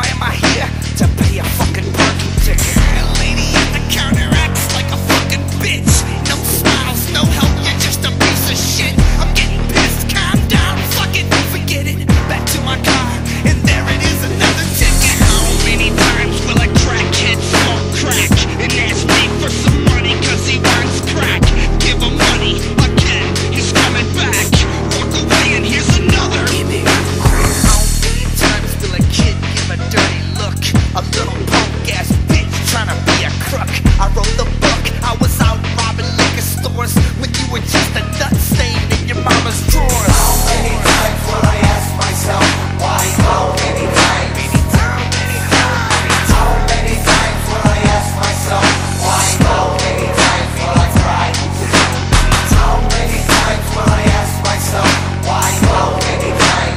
Why am I here? To pay a fucking parking ticket. And lady at the counter acts like a fucking bitch. No smiles, no help, you're just a piece of shit. I'm getting pissed, calm down, fuck it, forget it. Back to my car, and there it is, another ticket. How many times will a crackhead smoke crack and ask me for some money cause he wants crack? Give him money, again, he's coming back. Walk away and here's another. How many times will a kid give a dirty look? A little punk ass bitch trying to be a crook. I wrote the book, I was out robbing liquor stores when you were just a nut stain in your mama's drawers. How many times will I ask myself why? How many times? How many times will I ask myself why? How many times will I cry? How many times will I ask myself why? How many times?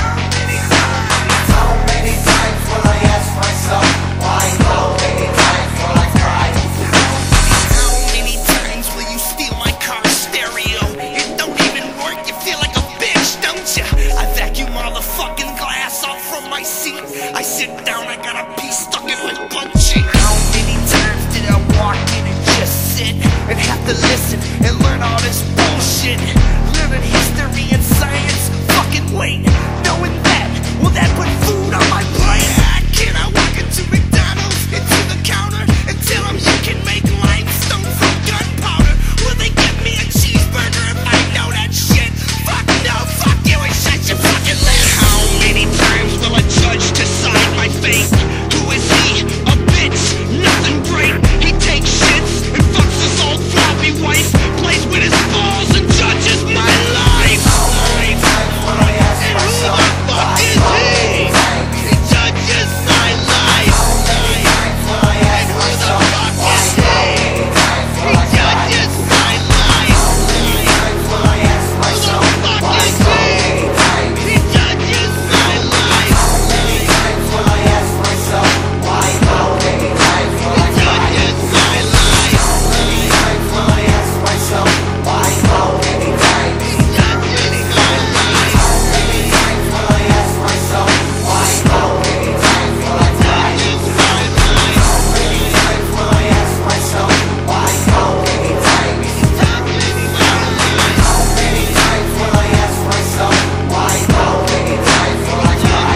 How many times will I ask myself why? How many times will I cry? How many times will you steal my car stereo? It don't even work, you feel like a bitch, don't ya? I vacuum all the fucking glass off from my seat. I sit down, I got a piece stuck in my butt cheek. How many times did I walk in and just sit and have to listen and learn all this bullshit? Learning history and science, fucking wait, knowing that, will that put food on my plate? Can I walk into McDonald's, into the counter, and tell them you can make limestone from gunpowder? Will they give me a cheeseburger if I know that shit? Fuck no, fuck you, and shut your fucking lips. How many times will a judge decide my fate? Who is he? A bitch, nothing great. He takes shits and fucks his old floppy wife, plays with his balls and judges my life. How many times will I ask And who myself the fuck why? is he? He judges my life. How many times will I ask And who the myself fuck why? is How he? many times He will I cry? judges my life. How many times will I ask Who the myself fuck why? is How he? many times? He judges my life. How many times will I ask myself why? How many times will I cry? Judges my life. How many times will I ask myself why? How many times? Judges my life. How many times will I ask myself why? How many times will I cry? Judges my life. How many times will I ask myself why? How many times? Judges my life. How many times will I ask myself why? How many times will I cry?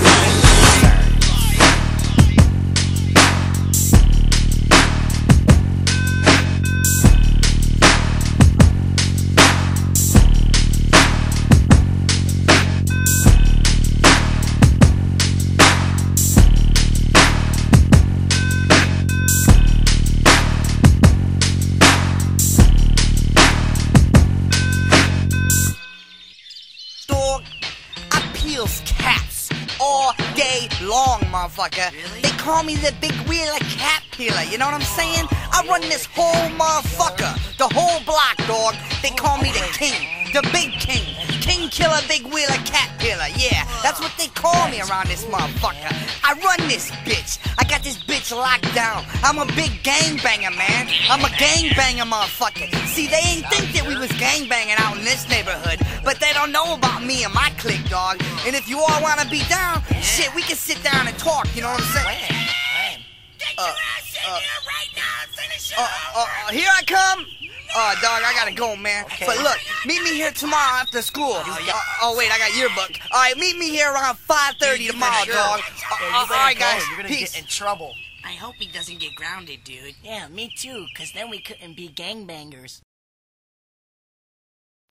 Dog, I peels cats all day long, motherfucker. Really? They call me the big wheeler cat peeler, you know what I'm saying? I run this whole motherfucker, the whole block, dog. They call me the king, the big king. King killer, big wheeler cat peeler, yeah. That's what they call me around this motherfucker. I run this bitch. I got this bitch locked down. I'm a big gangbanger, man. I'm a gangbanger, motherfucker. See, they ain't think that we was gangbanging out in this neighborhood, but they don't know about me and my clique, dog. And if you all wanna be down, shit, we can sit down and talk, you know what I'm saying? Get your ass in here right now and finish it. Here I come. Dog, I gotta go, man. Okay. But look, meet me here tomorrow after school. Wait, I got yearbook. All right, meet me here around 5:30 tomorrow, Sure. dog. Yeah, you All better right, go. guys. You're gonna Peace. get in trouble. I hope he doesn't get grounded, dude. Yeah, me too, 'cause then we couldn't be gangbangers.